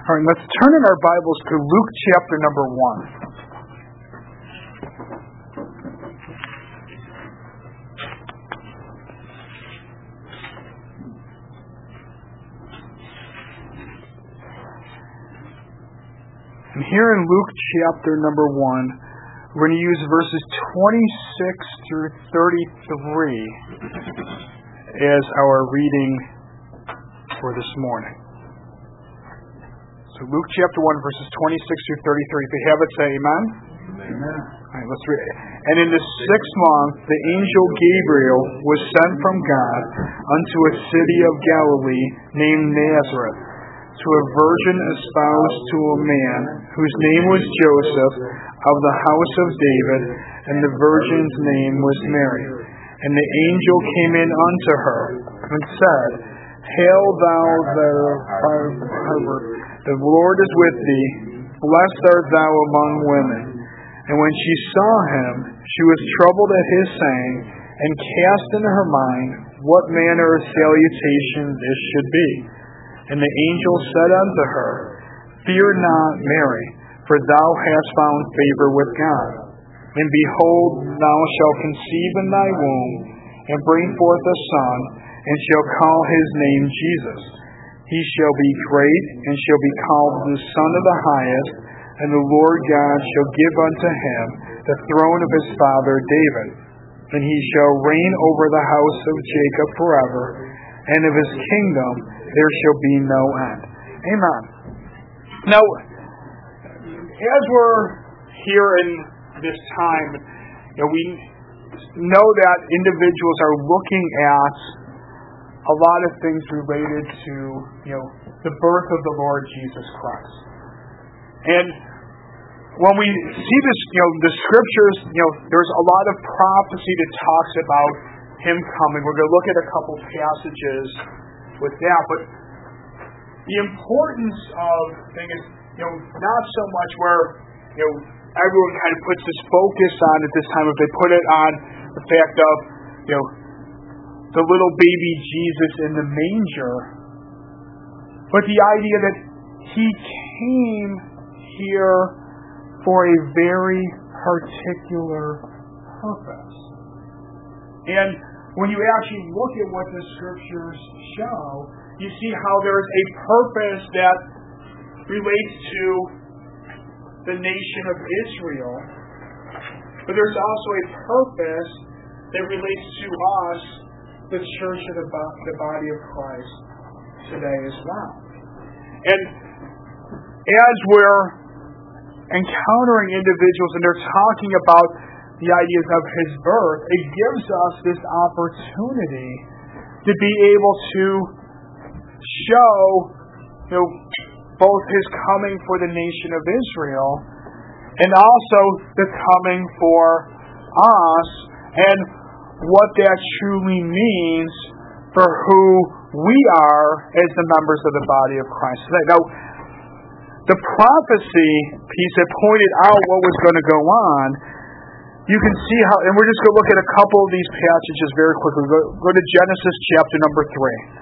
All right, let's turn in our Bibles to Luke chapter number 1. And here in Luke chapter number 1, we're going to use verses 26 through 33 as our reading for this morning. So Luke chapter 1, verses 26 through 33. If you have it, say amen. Amen. All right, let's read it. And in the 6th month, the angel Gabriel was sent from God unto a city of Galilee named Nazareth, to a virgin espoused to a man whose name was Joseph, of the house of David, and the virgin's name was Mary. And the angel came in unto her, and said, Hail thou that art favored, the Lord is with thee, blessed art thou among women. And when she saw him, she was troubled at his saying, and cast into her mind what manner of salutation this should be. And the angel said unto her, Fear not, Mary, for thou hast found favor with God. And behold, thou shalt conceive in thy womb, and bring forth a son, and shall call his name Jesus. He shall be great, and shall be called the Son of the Highest, and the Lord God shall give unto him the throne of his father David. And he shall reign over the house of Jacob forever, and of his kingdom there shall be no end. Amen. Now, as we're here in this time, we know that individuals are looking at a lot of things related to, the birth of the Lord Jesus Christ. And when we see this, the scriptures, there's a lot of prophecy that talks about him coming. We're going to look at a couple passages with that, but the importance of thing is, not so much where, everyone kind of puts this focus on at this time, if they put it on the fact of, the little baby Jesus in the manger, but the idea that he came here for a very particular purpose. And when you actually look at what the scriptures show, you see how there is a purpose that relates to the nation of Israel, but there's also a purpose that relates to us, the church of the body of Christ today as well. And as we're encountering individuals and they're talking about the ideas of his birth, it gives us this opportunity to be able to show, both his coming for the nation of Israel and also the coming for us, and what that truly means for who we are as the members of the body of Christ today. Now, the prophecy piece that pointed out what was going to go on, you can see how, and we're just going to look at a couple of these passages very quickly. Go to Genesis chapter number 3.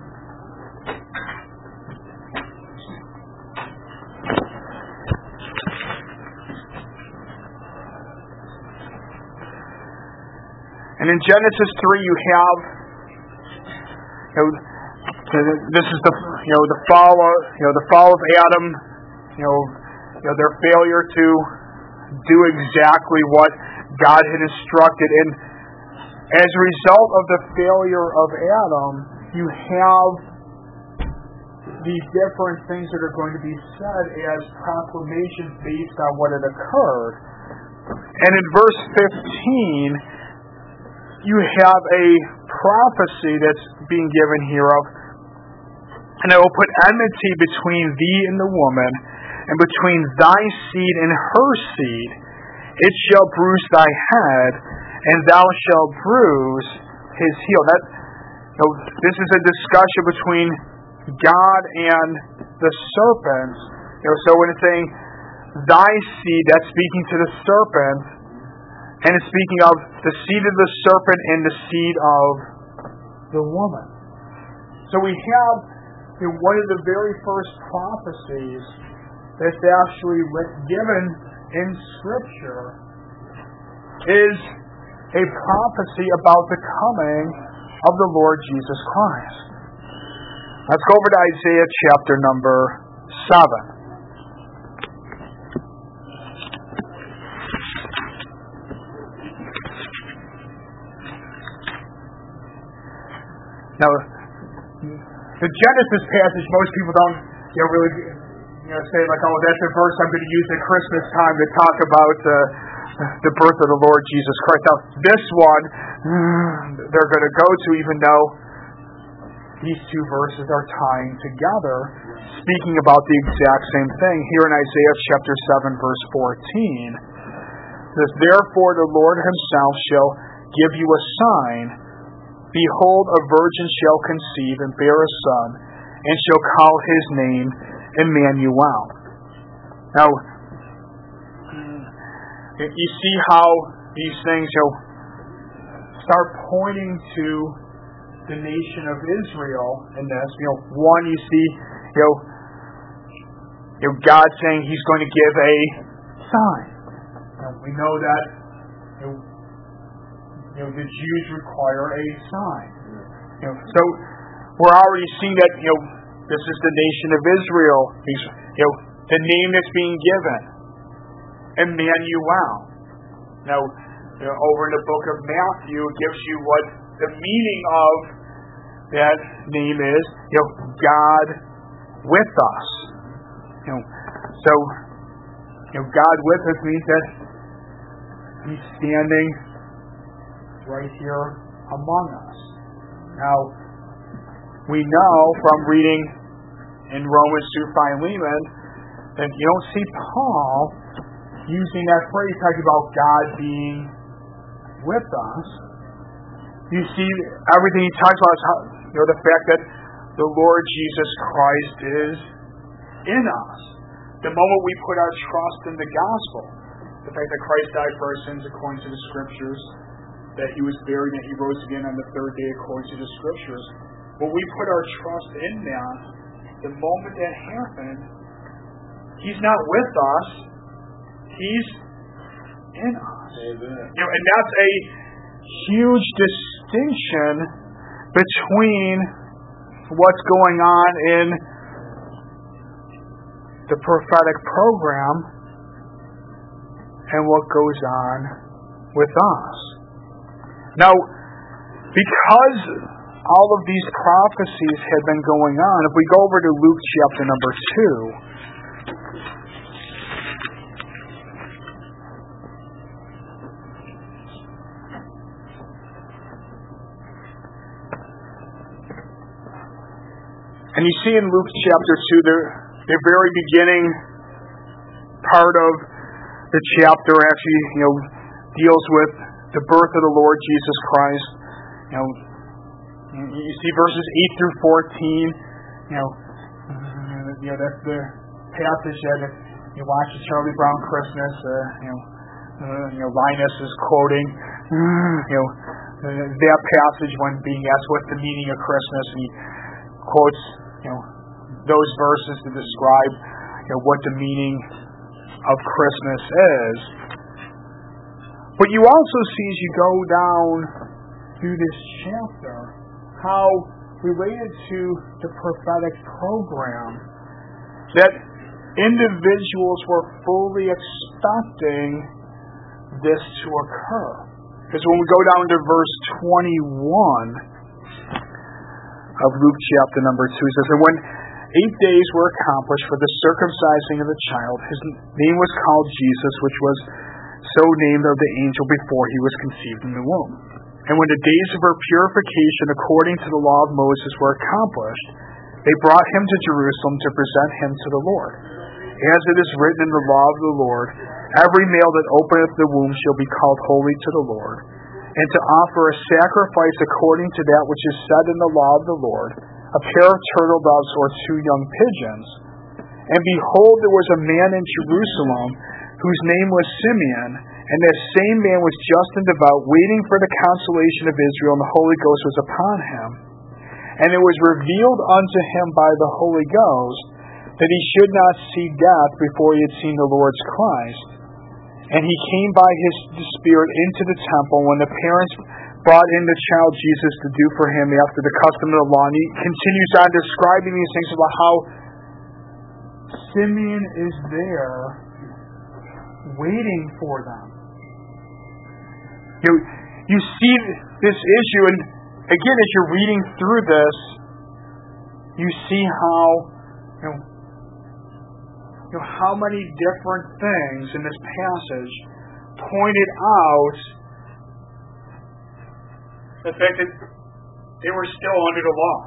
And in Genesis 3, you have, this is the fall of Adam, their failure to do exactly what God had instructed. And as a result of the failure of Adam, you have these different things that are going to be said as proclamations based on what had occurred. And in verse 15, you have a prophecy that's being given here of, and I will put enmity between thee and the woman, and between thy seed and her seed. It shall bruise thy head, and thou shalt bruise his heel. This is a discussion between God and the serpent. So when it's saying thy seed, that's speaking to the serpent. And it's speaking of the seed of the serpent and the seed of the woman. So we have one of the very first prophecies that's actually given in Scripture is a prophecy about the coming of the Lord Jesus Christ. Let's go over to Isaiah chapter number 7. Now, the Genesis passage, most people don't really say like, oh, that's a verse I'm going to use at Christmas time to talk about the birth of the Lord Jesus Christ. Now, this one, they're going to go to, even though these two verses are tying together, speaking about the exact same thing. Here in Isaiah chapter 7, verse 14, it says, "Therefore the Lord himself shall give you a sign. Behold, a virgin shall conceive and bear a son, and shall call his name Emmanuel." Now, you see how these things start pointing to the nation of Israel in this. One, you see, God saying He's going to give a sign. We know that the Jews require a sign. So we're already seeing that this is the nation of Israel. The name that's being given, Emmanuel. Now, over in the book of Matthew, it gives you what the meaning of that name is. God with us. So God with us means that He's standing right here among us. Now, we know from reading in Romans through Philemon that you don't see Paul using that phrase talking about God being with us. You see everything he talks about is how, the fact that the Lord Jesus Christ is in us. The moment we put our trust in the gospel, the fact that Christ died for our sins according to the Scriptures, that He was buried and He rose again on the third day according to the Scriptures. When we put our trust in that, the moment that happened, He's not with us, He's in us. Amen. And that's a huge distinction between what's going on in the prophetic program and what goes on with us. Now, because all of these prophecies had been going on, if we go over to Luke chapter number 2, and you see in Luke chapter 2, the very beginning part of the chapter actually, deals with the birth of the Lord Jesus Christ. You see verses 8 through 14. That's the passage that if you watch the Charlie Brown Christmas, Linus is quoting, that passage when being asked what's the meaning of Christmas, and he quotes, those verses to describe, what the meaning of Christmas is. But you also see as you go down through this chapter how related to the prophetic program that individuals were fully expecting this to occur. Because when we go down to verse 21 of Luke chapter number 2, it says, "And when 8 days were accomplished for the circumcising of the child, his name was called Jesus, which was so named of the angel before he was conceived in the womb. And when the days of her purification according to the law of Moses were accomplished, they brought him to Jerusalem to present him to the Lord. As it is written in the law of the Lord, every male that openeth the womb shall be called holy to the Lord, and to offer a sacrifice according to that which is said in the law of the Lord, a pair of turtle doves or 2 young pigeons. And behold, there was a man in Jerusalem whose name was Simeon, and that same man was just and devout, waiting for the consolation of Israel, and the Holy Ghost was upon him. And it was revealed unto him by the Holy Ghost that he should not see death before he had seen the Lord's Christ. And he came by the Spirit into the temple when the parents brought in the child Jesus to do for him after the custom of the law. And he continues on describing these things about how Simeon is there waiting for them. You see this issue, and again, as you're reading through this, you see how many different things in this passage pointed out the fact that they were still under the law.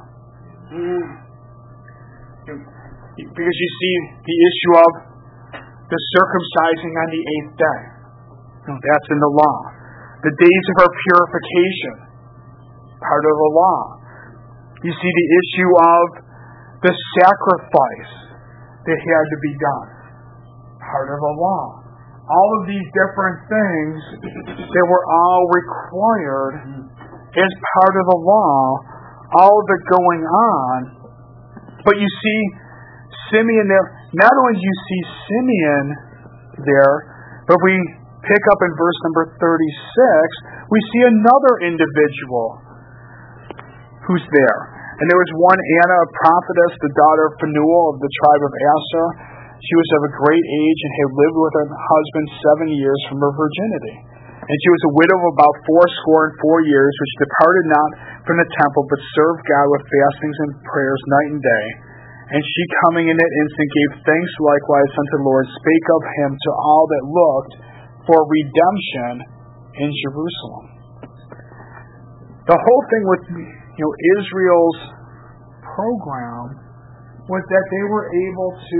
Because you see the issue of the circumcising on the 8th day. That's in the law. The days of our purification, part of the law. You see the issue of the sacrifice that had to be done, part of the law. All of these different things that were all required as part of the law, all of it going on. But you see Simeon there. Not only do you see Simeon there, but we pick up in verse number 36, we see another individual who's there. And there was one Anna, a prophetess, the daughter of Phanuel of the tribe of Asher. She was of a great age and had lived with her husband 7 years from her virginity. And she was a widow of about 84 years, which departed not from the temple, but served God with fastings and prayers night and day. And she, coming in that instant, gave thanks likewise unto the Lord, spake of him to all that looked for redemption in Jerusalem. The whole thing with Israel's program was that they were able to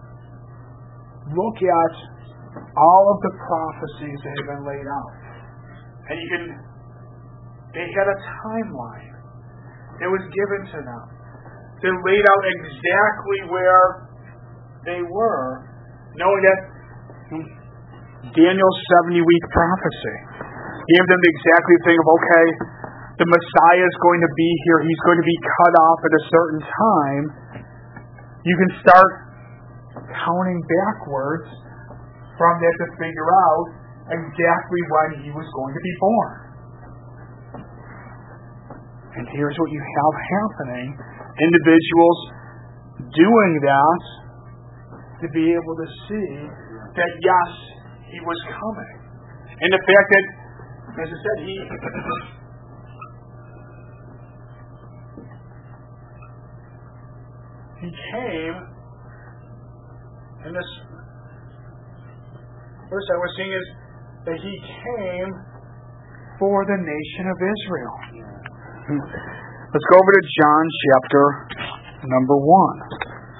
look at all of the prophecies that had been laid out. And they had a timeline that was given to them. They laid out exactly where they were, knowing that Daniel's 70-week prophecy gave them the exactly thing of, okay, the Messiah is going to be here. He's going to be cut off at a certain time. You can start counting backwards from that to figure out exactly when he was going to be born. And here's what you have happening. Individuals doing that to be able to see that, yes, he was coming. And the fact that, as I said, he came, and this verse I was seeing is that he came for the nation of Israel. Let's go over to John chapter number 1.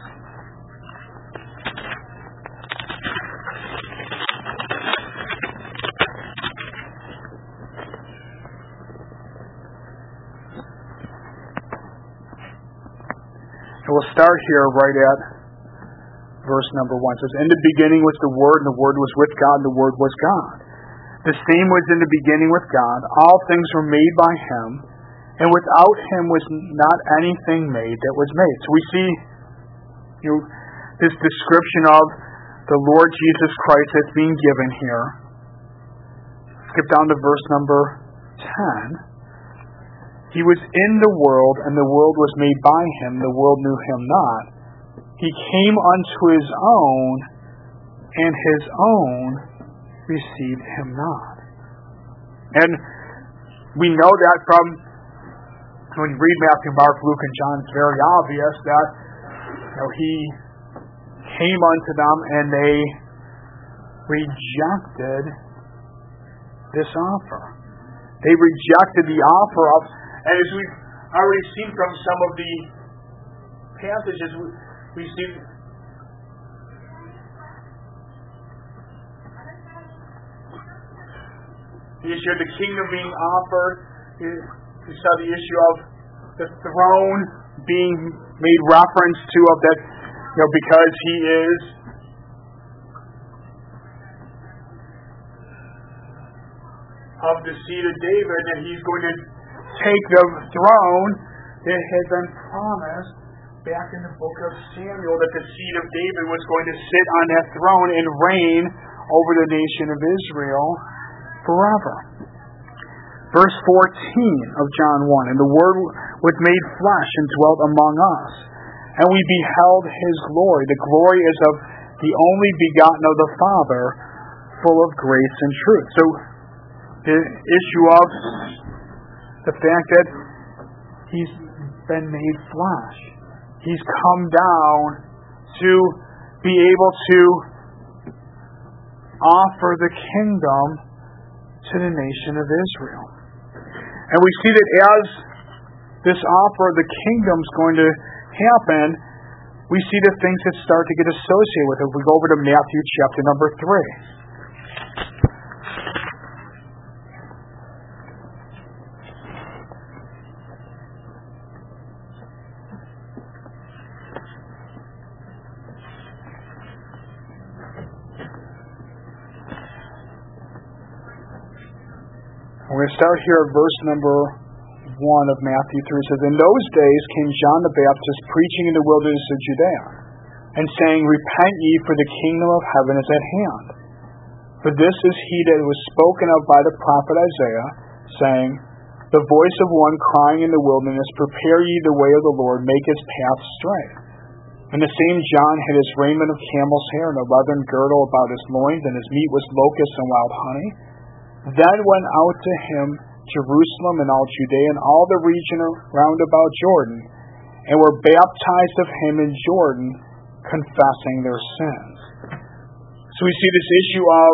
And we'll start here right at verse number 1. It says, in the beginning was the Word, and the Word was with God, and the Word was God. The same was in the beginning with God. All things were made by Him, and without Him was not anything made that was made. So we see this description of the Lord Jesus Christ that's being given here. Skip down to verse number 10. He was in the world, and the world was made by Him. The world knew Him not. He came unto His own, and His own received Him not. And we know that from when you read Matthew, Mark, Luke, and John, it's very obvious that He came unto them, and they rejected this offer. They rejected the offer of. And as we've already seen from some of the passages, we see the issue of the kingdom being offered. We saw the issue of the throne being made reference to, of that, because He is of the seed of David, and He's going to take the throne that had been promised back in the book of Samuel, that the seed of David was going to sit on that throne and reign over the nation of Israel forever. Verse 14 of John 1, "And the Word was made flesh and dwelt among us, and we beheld His glory. The glory is of the only begotten of the Father, full of grace and truth." So the issue of the fact that He's been made flesh. He's come down to be able to offer the kingdom to the nation of Israel. And we see that as this offer of the kingdom is going to happen, we see the things that start to get associated with it. We go over to Matthew chapter number 3. We're going to start here at verse number 1 of Matthew 3. It says, "In those days came John the Baptist preaching in the wilderness of Judea, and saying, Repent ye, for the kingdom of heaven is at hand. For this is he that was spoken of by the prophet Isaiah, saying, The voice of one crying in the wilderness, Prepare ye the way of the Lord, make his path straight. And the same John had his raiment of camel's hair, and a leathern girdle about his loins, and his meat was locusts and wild honey. Then went out to him Jerusalem and all Judea and all the region round about Jordan, and were baptized of him in Jordan, confessing their sins." So we see this issue of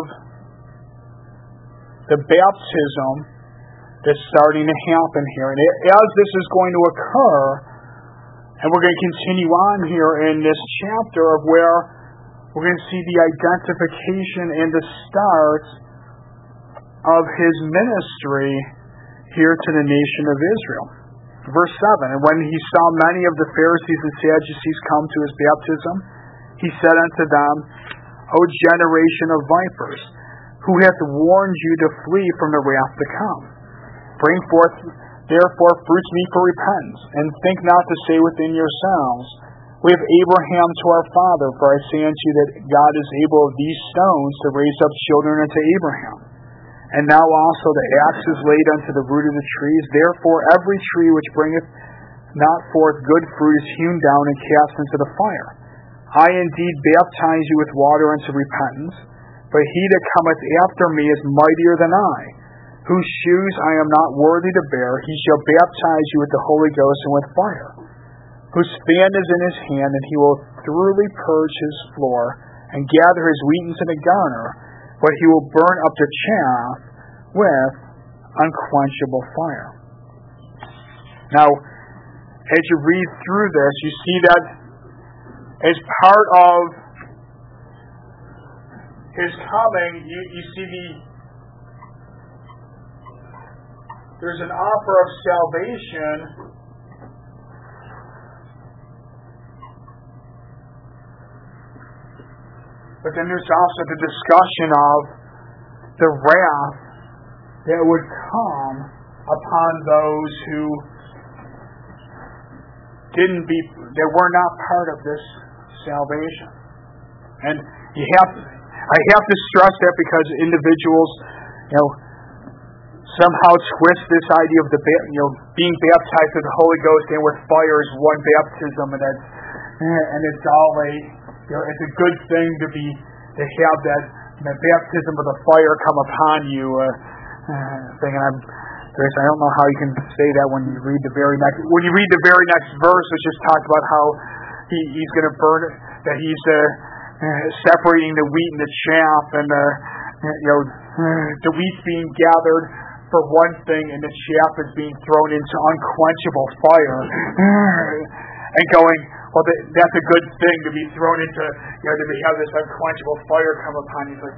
the baptism that's starting to happen here. And as this is going to occur, and we're going to continue on here in this chapter of where we're going to see the identification and the start of his ministry here to the nation of Israel. Verse 7, "And when he saw many of the Pharisees and Sadducees come to his baptism, he said unto them, O generation of vipers, who hath warned you to flee from the wrath to come? Bring forth therefore fruits meet for repentance, and think not to say within yourselves, We have Abraham to our father, for I say unto you that God is able of these stones to raise up children unto Abraham. And now also the axe is laid unto the root of the trees. Therefore every tree which bringeth not forth good fruit is hewn down and cast into the fire. I indeed baptize you with water unto repentance, but he that cometh after me is mightier than I, whose shoes I am not worthy to bear. He shall baptize you with the Holy Ghost and with fire, whose fan is in his hand, and he will thoroughly purge his floor, and gather his wheat into the garner, but he will burn up the chaff with unquenchable fire." Now, as you read through this, you see that as part of his coming, you see there's an offer of salvation, but then there's also the discussion of the wrath that would come upon those who that were not part of this salvation. And I have to stress that because individuals, somehow twist this idea of being baptized with the Holy Ghost and with fire is one baptism, and it's all it's a good thing to have that baptism of the fire come upon you thing. And I don't know how you can say that when you read the very next verse, which just talks about how he's going to burn it, that he's separating the wheat and the chaff, and the wheat's being gathered for one thing, and the chaff is being thrown into unquenchable fire, and going, well, that's a good thing to be thrown into, to have this unquenchable fire come upon you. Like,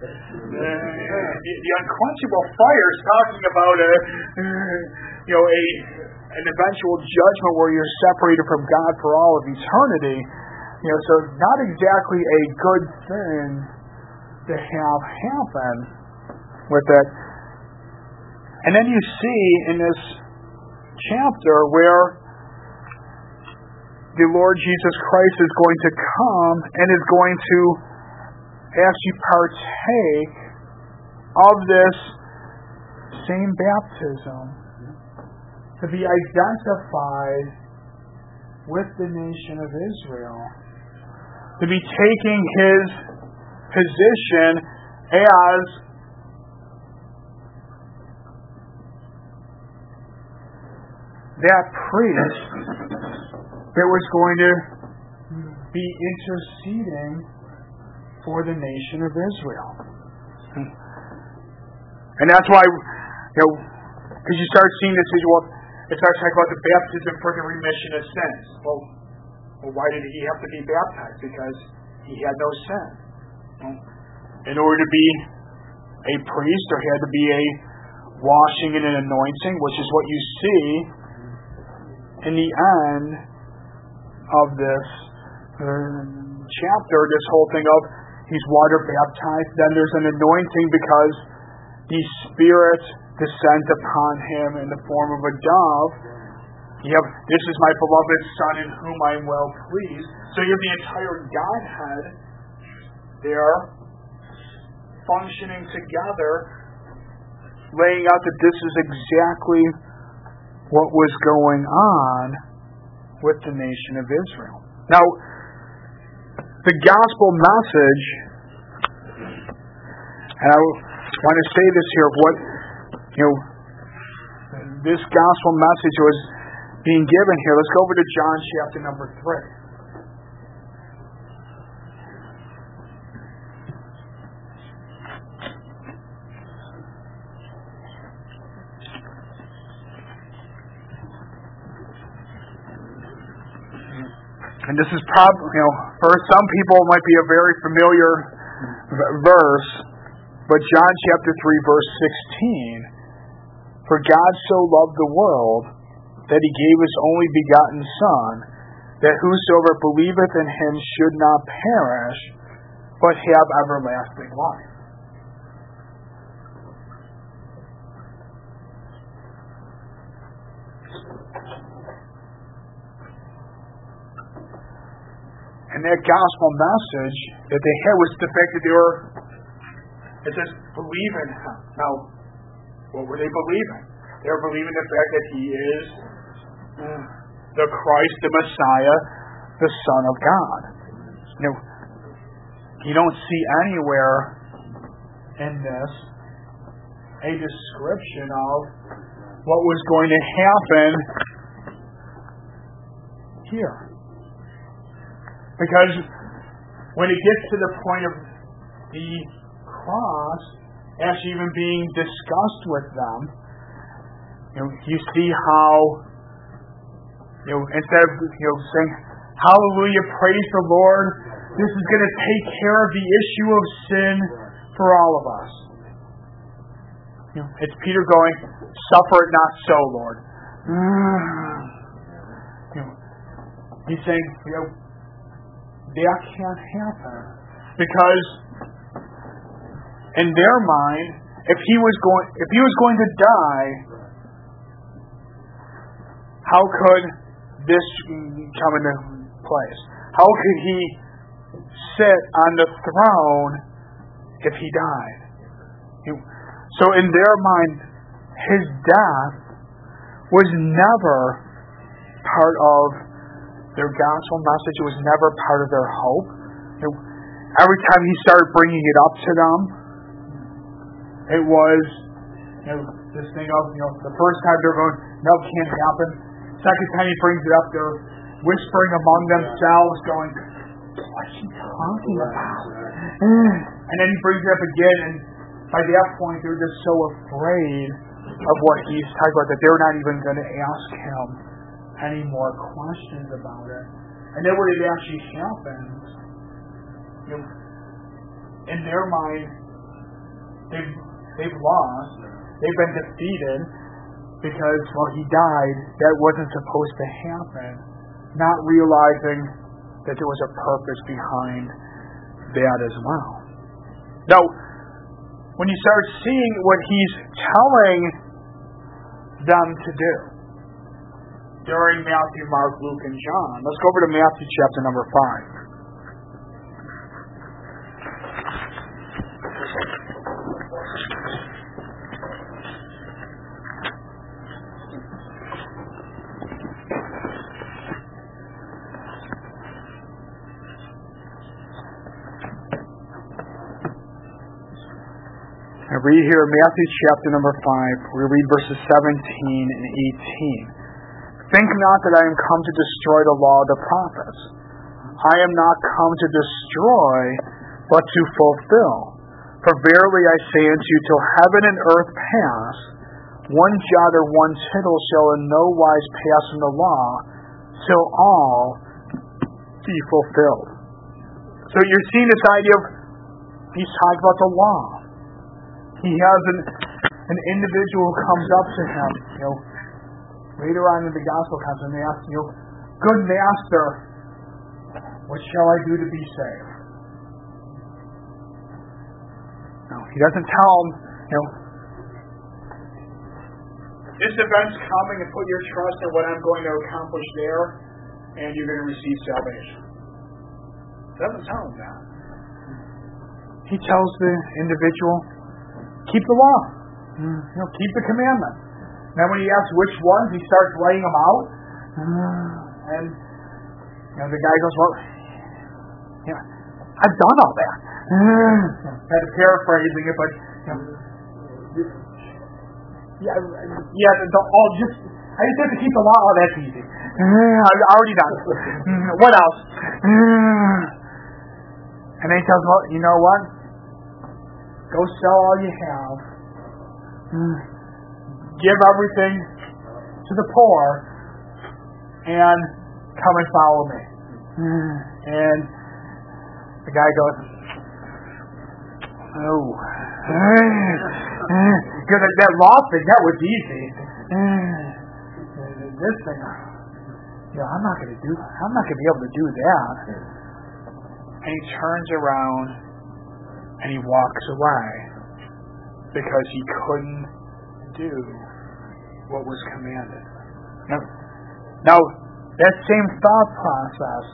the unquenchable fire is talking about an eventual judgment where you're separated from God for all of eternity. So not exactly a good thing to have happen with it. And then you see in this chapter where the Lord Jesus Christ is going to come and is going to actually partake of this same baptism, to be identified with the nation of Israel, to be taking his position as that priest that was going to be interceding for the nation of Israel. And that's why, because you start seeing this, it starts talking about the baptism for the remission of sins. Well, why did he have to be baptized? Because he had no sin. In order to be a priest, there had to be a washing and an anointing, which is what you see in the end of this chapter, this whole thing of he's water baptized, then there's an anointing because the Spirit descends upon him in the form of a dove. You have, this is my beloved Son in whom I am well pleased. So you have the entire Godhead there functioning together, laying out that this is exactly what was going on with the nation of Israel. Now, the gospel message, and I want to say this here, what this gospel message was being given here. Let's go over to John chapter number 3. And this is probably, for some people it might be a very familiar verse, but John chapter 3 verse 16, for God so loved the world that he gave his only begotten Son, that whosoever believeth in him should not perish, but have everlasting life. And that gospel message that they had was the fact that they were, it says, believe in him. Now, what were they believing? They were believing the fact that he is the Christ, the Messiah, the Son of God. You don't see anywhere in this a description of what was going to happen here. Because when it gets to the point of the cross actually even being discussed with them, you see how, instead of saying, hallelujah, praise the Lord, this is going to take care of the issue of sin for all of us. It's Peter going, suffer it not so, Lord. He's saying, that can't happen. Because in their mind, if he was going to die, how could this come into place? How could he sit on the throne if he died? So in their mind, his death was never part of their gospel message. It was never part of their hope. Every time he started bringing it up to them, it was this thing of, the first time they're going, no, it can't happen. Second time he brings it up, they're whispering among themselves, going, what's he talking about? And then he brings it up again, and by that point, they're just so afraid of what he's talking about that they're not even going to ask him any more questions about it. And then when it actually happens, in their mind, they've lost, they've been defeated, because, he died, that wasn't supposed to happen, not realizing that there was a purpose behind that as well. Now, when you start seeing what he's telling them to do, during Matthew, Mark, Luke, and John. Let's go over to Matthew chapter number 5. I read here Matthew chapter number 5. We read verses 17 and 18. Think not that I am come to destroy the law of the prophets. I am not come to destroy, but to fulfill. For verily I say unto you, till heaven and earth pass, one jot or one tittle shall in no wise pass from the law, till all be fulfilled. So you're seeing this idea of, he's talking about the law. He has an individual who comes up to him, later on in the gospel comes and they ask, good master, what shall I do to be saved? No, he doesn't tell him, this event's coming and put your trust in what I'm going to accomplish there, and you're going to receive salvation. He doesn't tell him that. He tells the individual, keep the law. Keep the commandment. Then when he asks which ones, he starts laying them out. And the guy goes, well, I've done all that. Kind of paraphrasing it, but I just have to keep the law. Oh, that's easy. I've already done it. What else? And then he tells him, well, you know what? Go sell all you have. Give everything to the poor. And come and follow me. And the guy goes, oh. Because that law thing, that was easy. This thing, I'm not going to be able to do that. And he turns around and he walks away because he couldn't do what was commanded. Now that same thought process,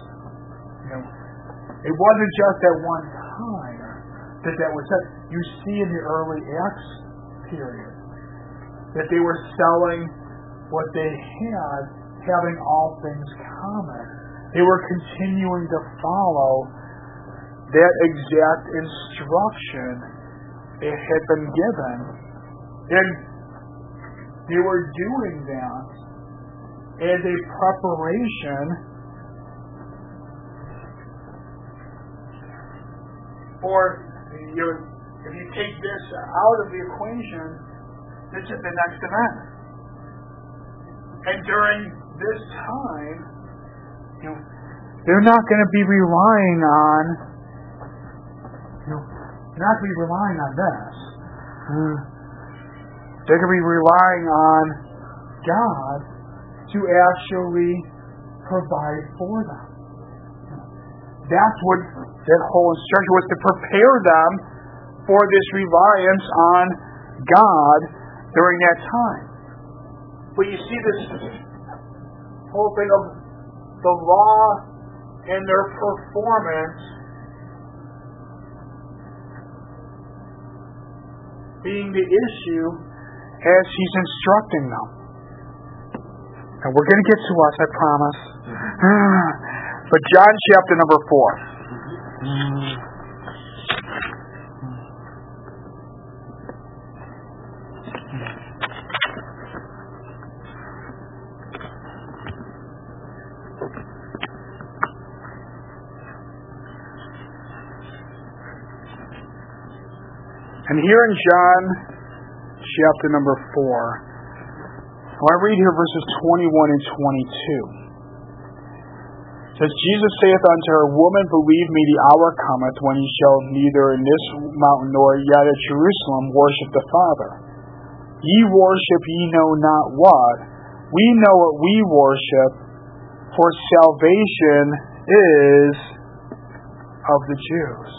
it wasn't just at one time that was said. You see in the early Acts period that they were selling what they had, having all things common. They were continuing to follow that exact instruction it had been given. And they were doing that as a preparation for, if you take this out of the equation, this is the next event. And during this time, they're not going to be relying on this. They're going to be relying on God to actually provide for them. That's what that whole instruction was, to prepare them for this reliance on God during that time. But you see this whole thing of the law and their performance being the issue as he's instructing them. And we're going to get to us, I promise. But John chapter number 4. And here in John chapter number 4, I read here verses 21 and 22. It says, Jesus saith unto her, Woman, believe me, the hour cometh when ye shall neither in this mountain nor yet at Jerusalem worship the Father. Ye worship ye know not what. We know what we worship, for salvation is of the Jews.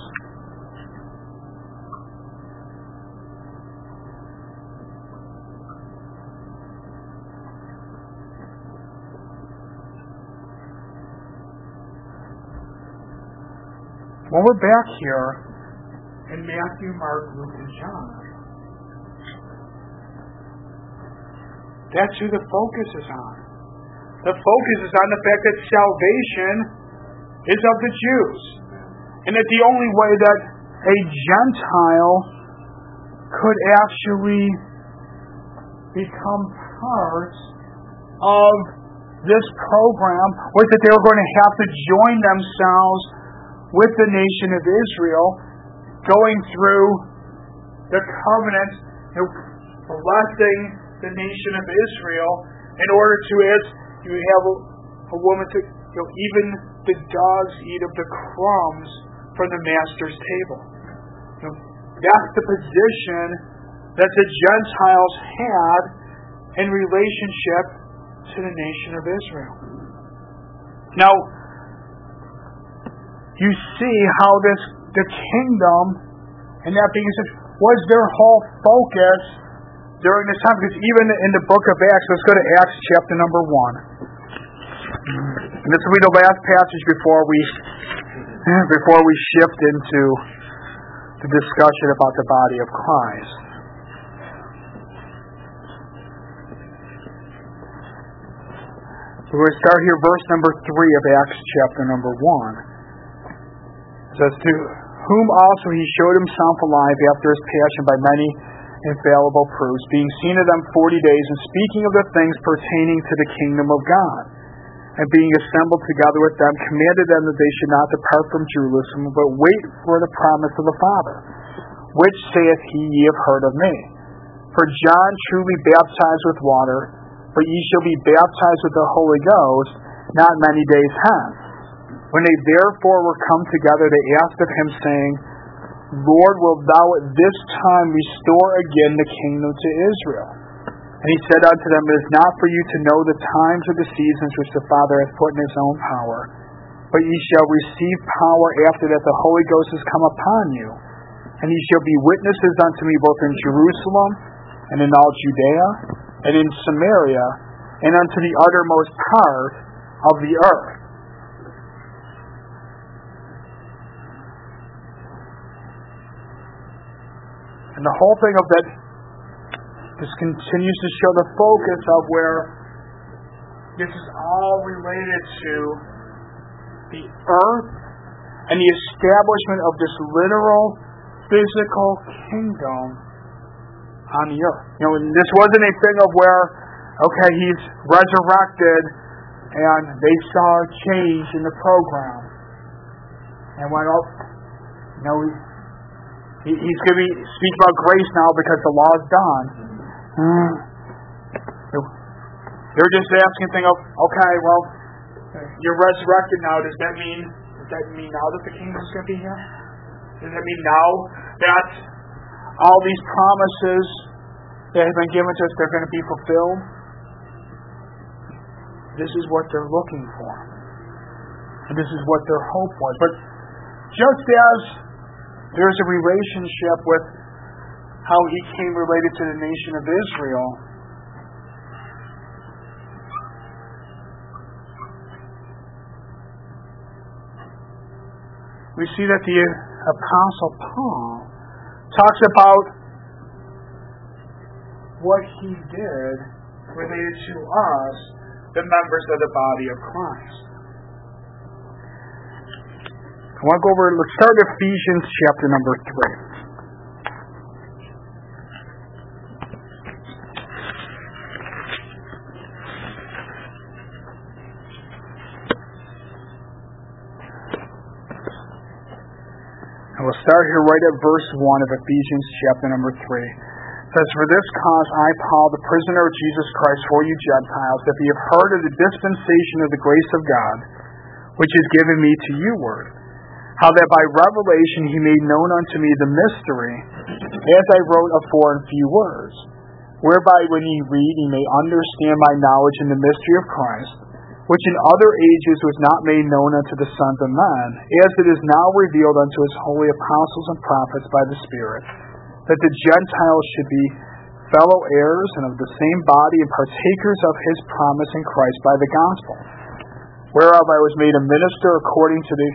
when we're back here in Matthew, Mark, Luke, and John, that's who the focus is on. The focus is on the fact that salvation is of the Jews. And that the only way that a Gentile could actually become part of this program was that they were going to have to join themselves with the nation of Israel, going through the covenant, blessing the nation of Israel, in order to, as you have a woman to, even the dogs eat of the crumbs from the master's table. That's the position that the Gentiles had in relationship to the nation of Israel. Now, you see how the kingdom, and that being said, was their whole focus during this time. Because even in the book of Acts, let's go to Acts chapter number 1. And this will be the last passage before we shift into the discussion about the body of Christ. So we're going to start here, verse number 3 of Acts chapter number 1. It says, "To whom also he showed himself alive after his passion by many infallible proofs, being seen of them 40 days, and speaking of the things pertaining to the kingdom of God. And being assembled together with them, commanded them that they should not depart from Jerusalem, but wait for the promise of the Father, which saith he, Ye have heard of me. For John truly baptized with water, but ye shall be baptized with the Holy Ghost not many days hence. When they therefore were come together, they asked of him, saying, Lord, wilt thou at this time restore again the kingdom to Israel? And he said unto them, It is not for you to know the times or the seasons which the Father hath put in his own power, but ye shall receive power after that the Holy Ghost is come upon you. And ye shall be witnesses unto me both in Jerusalem, and in all Judea, and in Samaria, and unto the uttermost part of the earth. And the whole thing of that, this continues to show the focus of where this is all related to the earth and the establishment of this literal, physical kingdom on the earth. This wasn't a thing of where, okay, he's resurrected and they saw a change in the program and went up, he's going to speak about grace now because the law is done. They're just asking thing of, okay, well, you're resurrected now. Does that mean now that the kingdom's going to be here? Does that mean now that all these promises that have been given to us, they're going to be fulfilled? This is what they're looking for. And this is what their hope was. But just as there's a relationship with how he came related to the nation of Israel, we see that the Apostle Paul talks about what he did related to us, the members of the body of Christ. I want to go over, let's start with Ephesians chapter number 3. And we'll start here right at verse 1 of Ephesians chapter number 3. It says, For this cause I, Paul, the prisoner of Jesus Christ, for you Gentiles, that ye have heard of the dispensation of the grace of God, which is given me to you word, how that by revelation he made known unto me the mystery, as I wrote afore in few words, whereby when ye read ye may understand my knowledge in the mystery of Christ, which in other ages was not made known unto the sons of men, as it is now revealed unto his holy apostles and prophets by the Spirit, that the Gentiles should be fellow heirs and of the same body and partakers of his promise in Christ by the gospel, whereof I was made a minister according to the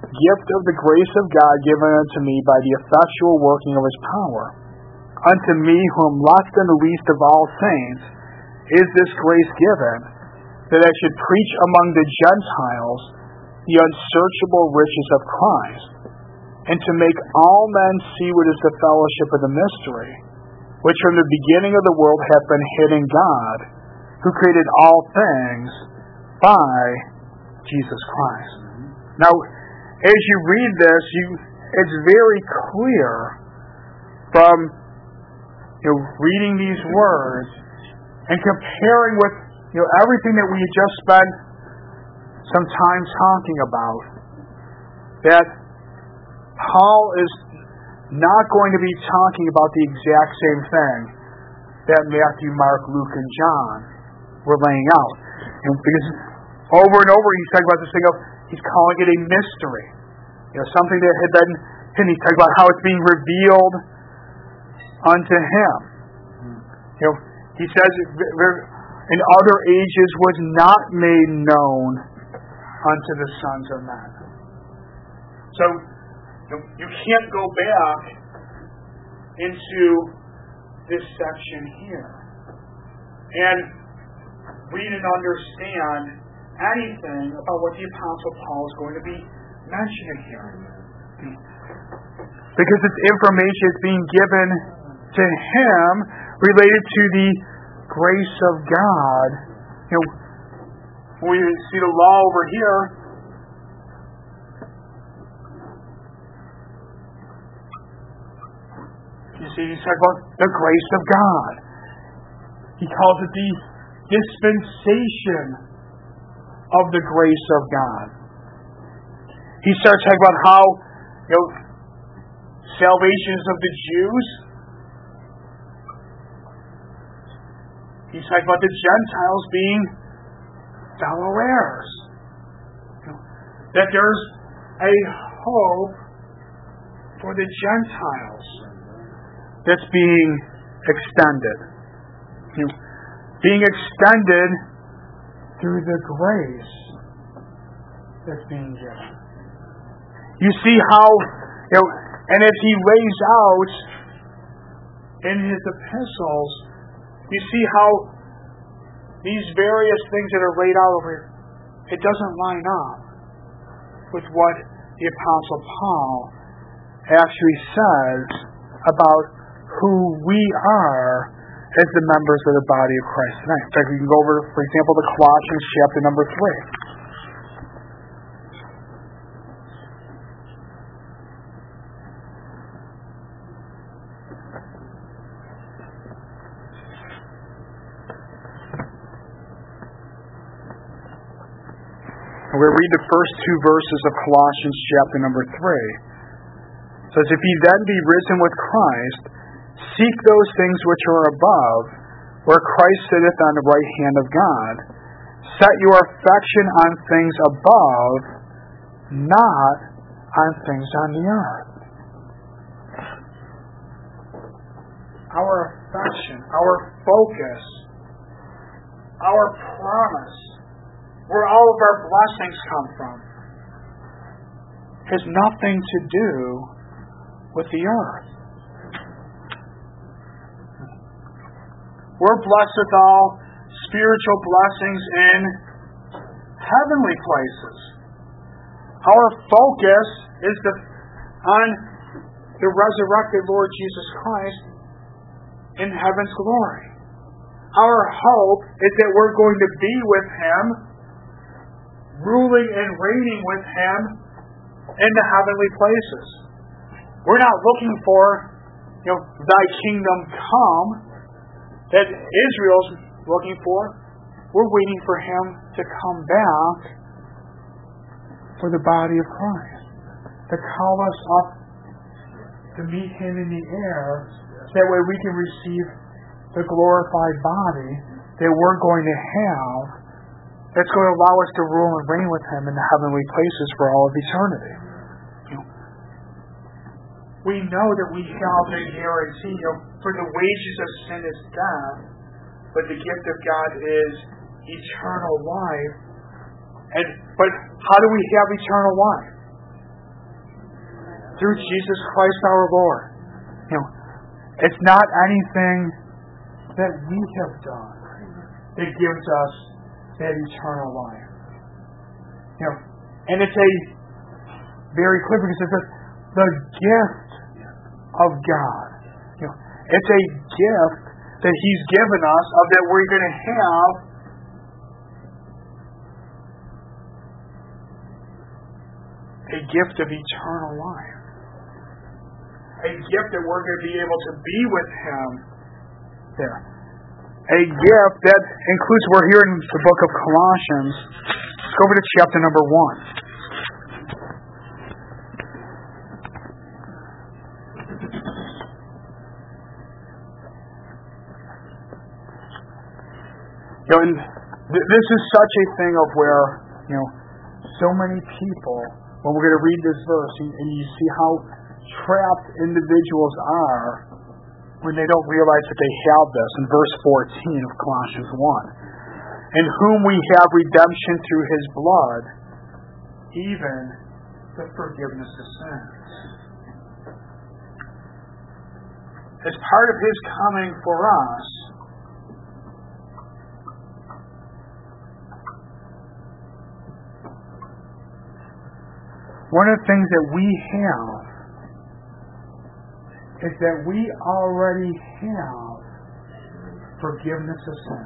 gift of the grace of God given unto me by the effectual working of his power. Unto me, whom less than the least of all saints, is this grace given, that I should preach among the Gentiles the unsearchable riches of Christ, and to make all men see what is the fellowship of the mystery, which from the beginning of the world hath been hid in God, who created all things by Jesus Christ. Now, as you read this, it's very clear from reading these words and comparing with everything that we had just spent some time talking about, that Paul is not going to be talking about the exact same thing that Matthew, Mark, Luke, and John were laying out. Because over and over he's talking about this thing of, he's calling it a mystery. Something that had been hidden. He's talking about how it's being revealed unto him. He says in other ages was not made known unto the sons of men. So you can't go back into this section here and read and understand anything about what the Apostle Paul is going to be mentioning here. Because it's information that's being given to him related to the grace of God. We see the law over here. You see, he's talking about the grace of God. He calls it the dispensation of the grace of God. He starts talking about how salvation is of the Jews. He's talking about the Gentiles being fellow heirs. That there's a hope for the Gentiles that's being extended. Being extended through the grace that's being given. You see how, and as he lays out in his epistles, you see how these various things that are laid out over here, it doesn't line up with what the Apostle Paul actually says about who we are as the members of the body of Christ tonight. In fact, we can go over, for example, to Colossians chapter number 3. We read the first two verses of Colossians chapter number 3. It says, if ye then be risen with Christ, seek those things which are above, where Christ sitteth on the right hand of God. Set your affection on things above, not on things on the earth. Our affection, our focus, our promise, where all of our blessings come from, has nothing to do with the earth. We're blessed with all spiritual blessings in heavenly places. Our focus is on the resurrected Lord Jesus Christ in heaven's glory. Our hope is that we're going to be with Him, ruling and reigning with Him in the heavenly places. We're not looking for, thy kingdom come that Israel's looking for. We're waiting for Him to come back for the body of Christ, to call us up to meet Him in the air, so that way we can receive the glorified body that we're going to have, that's going to allow us to rule and reign with Him in the heavenly places for all of eternity. We know that we have the guarantee, for the wages of sin is death, but the gift of God is eternal life. But how do we have eternal life? through Jesus Christ our Lord. It's not anything that we have done that gives us that eternal life. And it's a very clear, because it says the gift of God. It's a gift that He's given us, of that we're going to have a gift of eternal life. A gift that we're going to be able to be with Him there. A gift that includes, we're here in the book of Colossians. Let's go over to chapter number 1. And this is such a thing of where, so many people, when we're going to read this verse, and you see how trapped individuals are when they don't realize that they have this. In verse 14 of Colossians 1. In whom we have redemption through His blood, even the forgiveness of sins. As part of His coming for us, one of the things that we have is that we already have forgiveness of sin.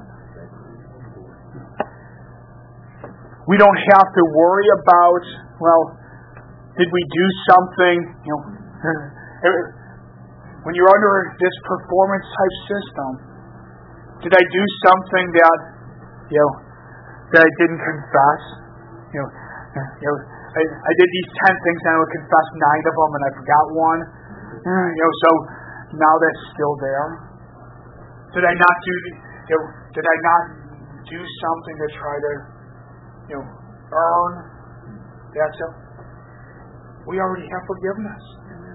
We don't have to worry about, did we do something? When you're under this performance type system, did I do something that I didn't confess? I did these 10 things and I would confess 9 of them and I forgot one. So now that's still there. Did I not do something to try to earn that stuff? We already have forgiveness.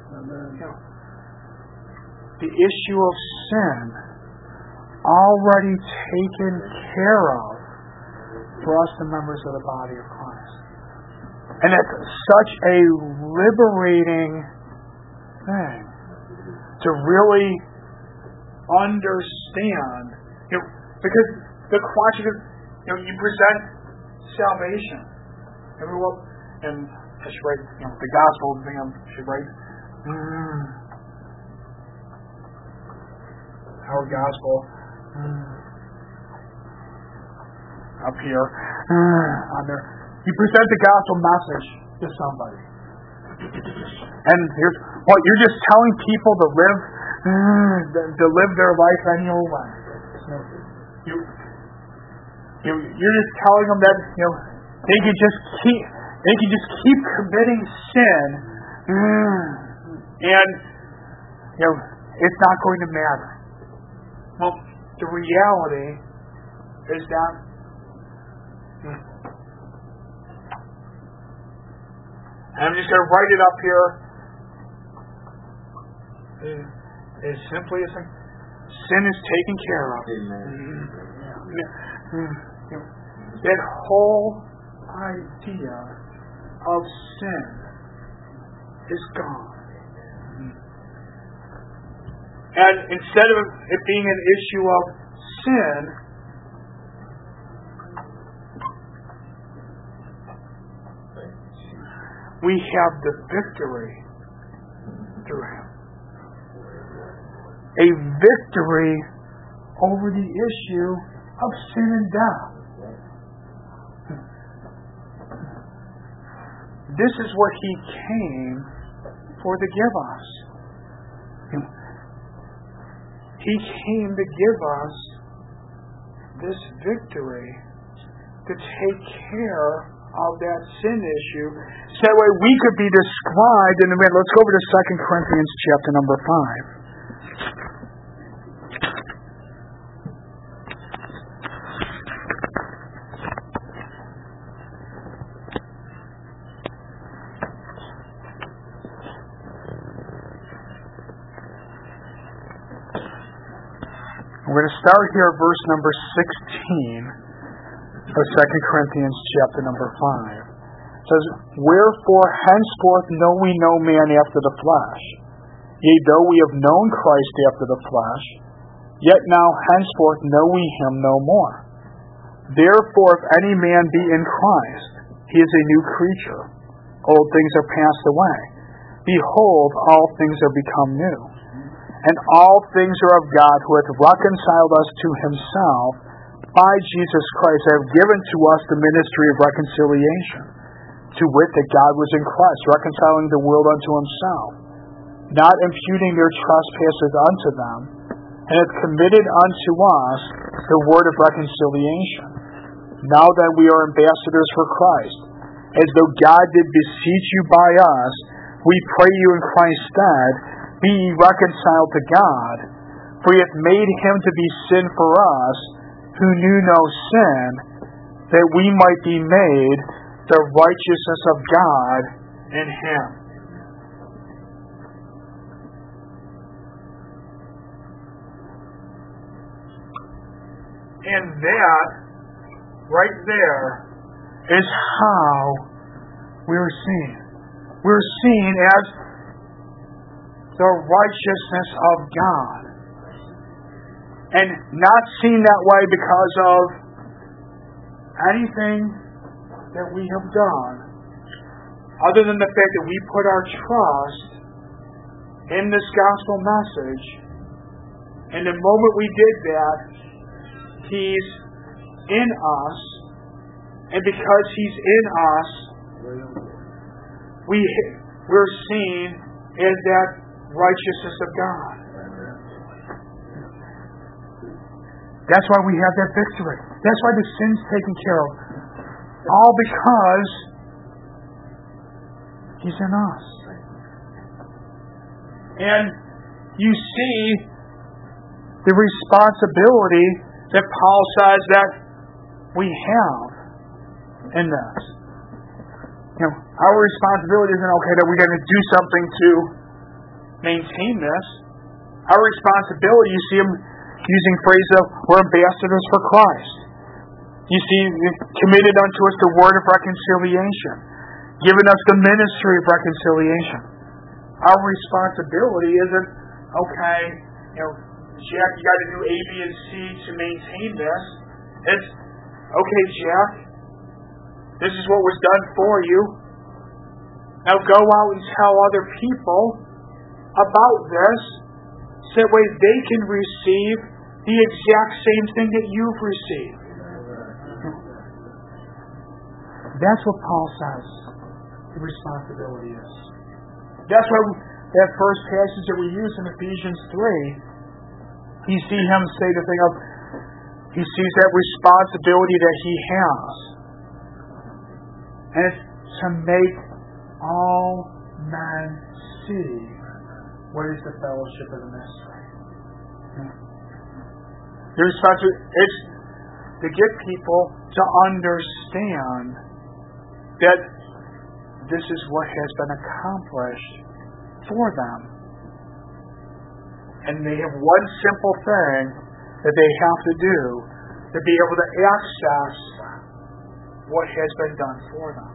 The issue of sin already taken care of for us, the members of the body of Christ. And it's such a liberating thing to really understand, because the question is, you present salvation. And I should write, the gospel thing. I should write our gospel up here on there. You present the gospel message to somebody. And you're just telling people to live their life any old way. You're just telling them that they can just keep committing sin, and it's not going to matter. Well, the reality is that I'm just going to write it up here as simply as sin is taken care of. That whole idea of sin is gone. And instead of it being an issue of sin, we have the victory through Him. A victory over the issue of sin and death. This is what He came for to give us. He came to give us this victory to take care of that sin issue, so that way we could be described in the middle. Let's go over to 2 Corinthians chapter number 5. We're going to start here at verse number 16 of 2 Corinthians chapter number 5. says, "Wherefore henceforth know we no man after the flesh. Yea, though we have known Christ after the flesh, yet now henceforth know we him no more. Therefore, if any man be in Christ, he is a new creature. Old things are passed away. Behold, all things are become new. And all things are of God, who hath reconciled us to himself by Jesus Christ, and have given to us the ministry of reconciliation, to wit, that God was in Christ, reconciling the world unto himself, not imputing their trespasses unto them, and hath committed unto us the word of reconciliation. Now then we are ambassadors for Christ, as though God did beseech you by us. We pray you in Christ's stead, be ye reconciled to God. For he hath made him to be sin for us, who knew no sin, that we might be made the righteousness of God in him." And that, right there, is how we're seen. We're seen as the righteousness of God. And not seen that way because of anything that we have done, other than the fact that we put our trust in this gospel message. And the moment we did that, he's in us. And because he's in us, we're seen as that righteousness of God. That's why we have that victory. That's why the sin's taken care of. All because he's in us. And you see the responsibility that Paul says that we have in this. Our responsibility isn't that we're going to do something to maintain this. Our responsibility, you see him using phrase of, we're ambassadors for Christ. You see, committed unto us the word of reconciliation, given us the ministry of reconciliation. Our responsibility isn't, Jack, you got to do A, B, and C to maintain this. It's, Jack, this is what was done for you. Now go out and tell other people about this, so that way they can receive the exact same thing that you've received. That's what Paul says the responsibility is. That's why that first passage that we use in Ephesians 3, you see him say the thing of, he sees that responsibility that he has. And it's to make all men see what is the fellowship of the mystery. The responsibility is to get people to understand that this is what has been accomplished for them. And they have one simple thing that they have to do to be able to access what has been done for them.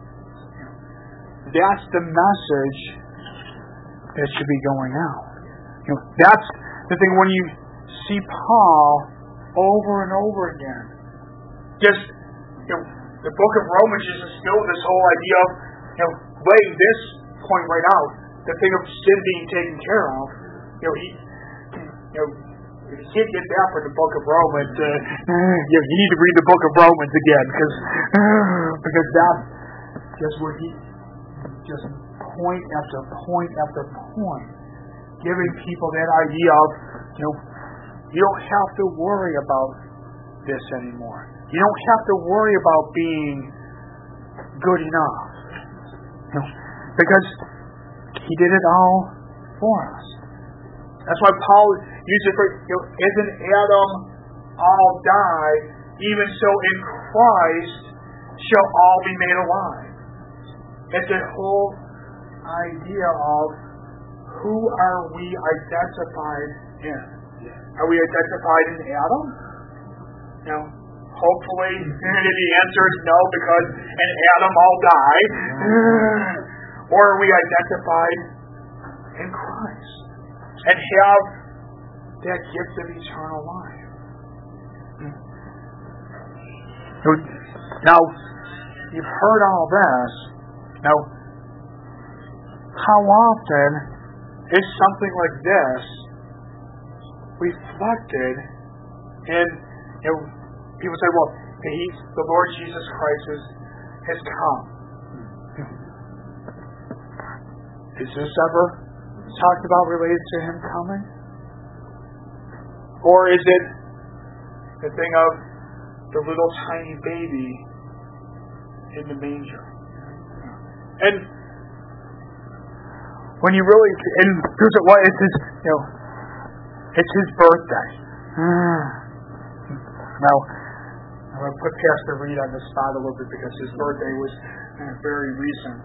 That's the message that should be going out. That's the thing when you see Paul over and over again. Just, the book of Romans is still this whole idea of, laying this point right out, the thing of sin being taken care of. If you can't get that from the book of Romans, you need to read the book of Romans again, because that's just where he just point after point after point, giving people that idea of, you don't have to worry about this anymore. You don't have to worry about being good enough, because he did it all for us. That's why Paul uses for, isn't Adam all die, even so in Christ shall all be made alive. It's that whole idea of who are we identified in? Are we identified in Adam? Hopefully, the answer is no, because in Adam I'll die. Or are we identified in Christ and have that gift of eternal life? Now, you've heard all this. Now, how often is something like this reflected in, people say, well, the Lord Jesus Christ has come. Is this ever talked about related to Him coming? Or is it the thing of the little tiny baby in the manger? And when you really, and it's His, it's His birthday. Now, I'm going to put Pastor Reed on the spot a little bit because his birthday was very recent.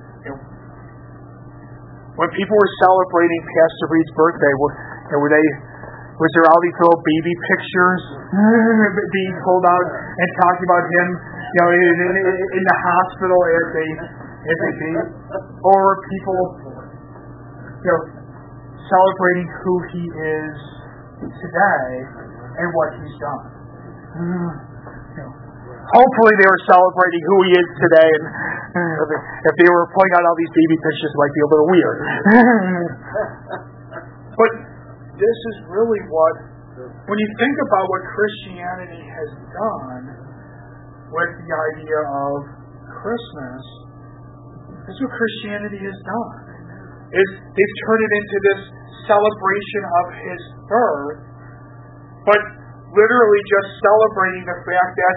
When people were celebrating Pastor Reed's birthday, was there all these little baby pictures being pulled out and talking about him, in the hospital as they be, or people, celebrating who he is today and what he's done? Hopefully they were celebrating who he is today, and if they were pulling out all these baby pictures, it might be a little weird. But this is really when you think about what Christianity has done with the idea of Christmas, this is what Christianity has done. They've turned it into this celebration of His birth, but literally just celebrating the fact that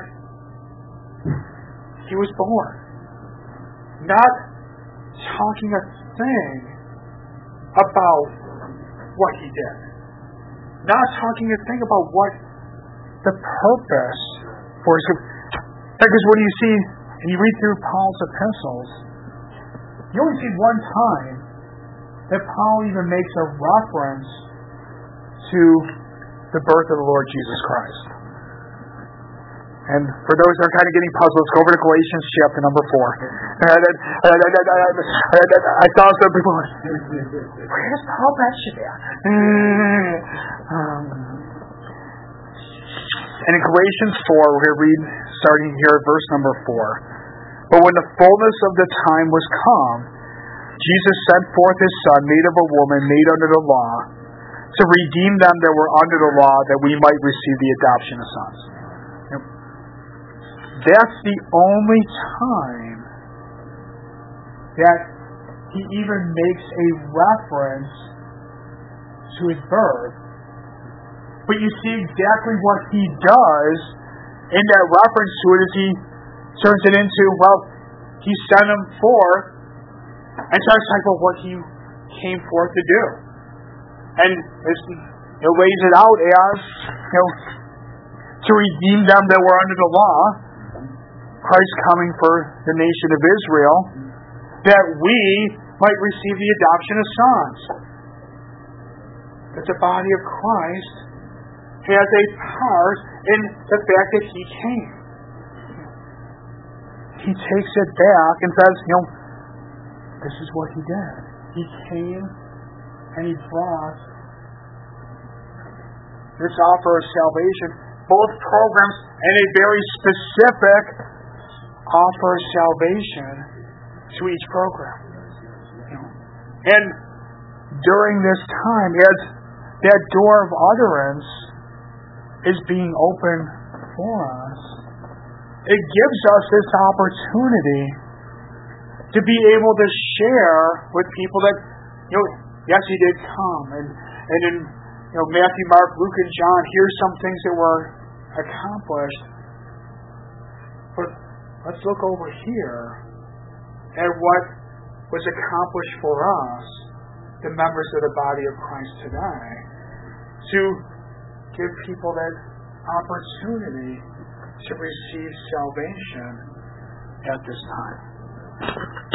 He was born. Not talking a thing about what He did. Not talking a thing about what the purpose for His... Because when you see, and you read through Paul's epistles, you only see one time that Paul even makes a reference to the birth of the Lord Jesus Christ. And for those that are kind of getting puzzled, let's go over to Galatians chapter number 4. I saw some people, where's Paul mention that? And in Galatians 4, we're going to read starting here at verse number 4. But when the fullness of the time was come, Jesus sent forth His Son, made of a woman, made under the law, to redeem them that were under the law, that we might receive the adoption of sons. That's the only time that He even makes a reference to His birth. But you see exactly what He does in that reference to it as He turns it into, He sent Him forth and starts talking about what He came forth to do. And it lays it out as, to redeem them that were under the law, Christ coming for the nation of Israel, that we might receive the adoption of sons. That the body of Christ has a part in the fact that He came. He takes it back and says, this is what He did. He came and He brought this offer of salvation, both programs, and a very specific offer of salvation to each program. And during this time, as that door of utterance is being opened for us, it gives us this opportunity to be able to share with people that, yes, He did come. And in Matthew, Mark, Luke, and John, here's some things that were accomplished. But let's look over here at what was accomplished for us, the members of the body of Christ today, to give people that opportunity to receive salvation at this time.